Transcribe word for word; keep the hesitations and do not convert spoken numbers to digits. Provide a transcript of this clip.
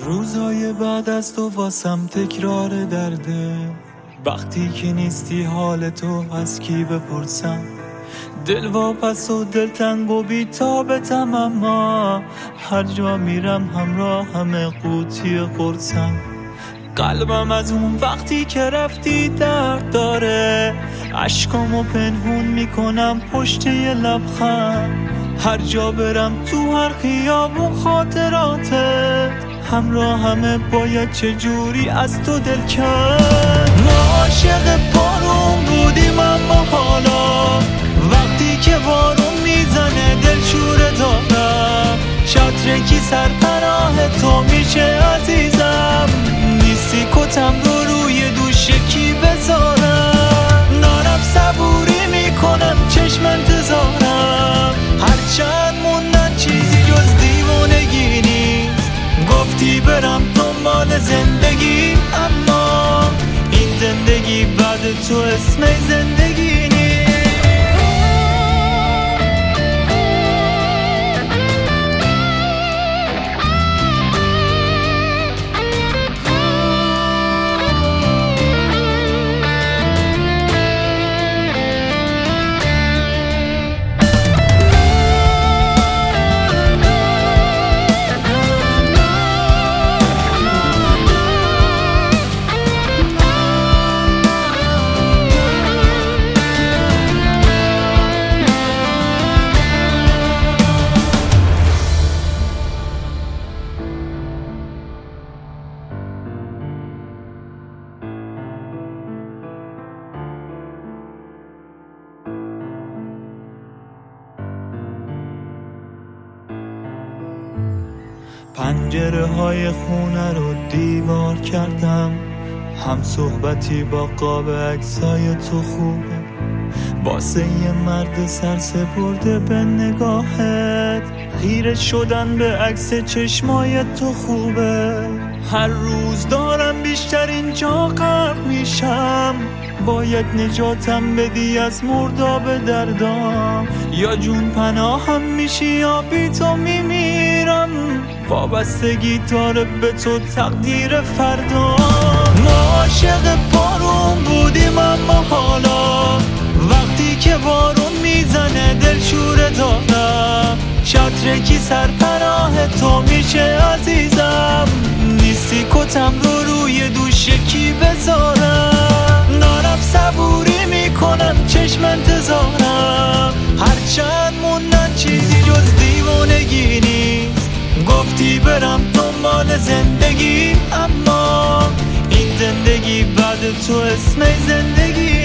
روزای بعد از تو واسم تکرار درده، وقتی که نیستی حال تو از کی بپرسم؟ دل واپس و دل تنگ و بی‌تابتم، اما هر جا میرم همراه همه قوطی قرصم. قلبم از اون وقتی که رفتی درد داره، عشقامو پنهون میکنم پشت یه لبخند. هر جا برم تو هر خیابون خاطراتت همراه همه، باید چجوری از تو دل کن. ما عاشق بارون بودیم، اما حالا وقتی که بارون میزنه دل شوره دارم. چترکی سرپناه تو میشه عزیزم، نیستی کتم رو روی دوش کی بذارم؟ نارم صبوری میکنم چشم انتظارم، هرچند موندن چیزی جز دیوانگی نیست. گفتی برم دنبال زندگی، اما این زندگی بعد تو اسم زندگی نیست. پنجره های خونه رو دیوار کردم، هم صحبتی با قاب عکسای تو خوبه. واسه یه مرد سرسپرده به نگاهت، خیره شدن به عکس چشمای تو خوبه. هر روز دارم بیشتر اینجا غرق میشم، باید نجاتم بدی از مرداب دردام. یا جون پناهم میشی یا بی تو میمیرم، وابستگی داره به تو تقدیر فردا. ما عاشق بارون بودیم، اما حالا وقتی که بارون میزنه دل شوره دارم. چترکی سرپناه تو میشه عزیزم، نیستی کتم رو روی دوش کی بذارم؟ نارم صبوری میکنم چشم انتظارم، هرچند موندن چیزی جز دیوانگی نیست. گفتی برم دنبال زندگی، اما این زندگی بعد تو اسم زندگی